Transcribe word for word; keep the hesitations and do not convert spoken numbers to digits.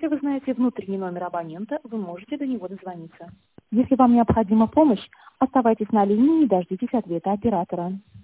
Если вы знаете внутренний номер абонента, вы можете до него дозвониться. Если вам необходима помощь, оставайтесь на линии и дождитесь ответа оператора.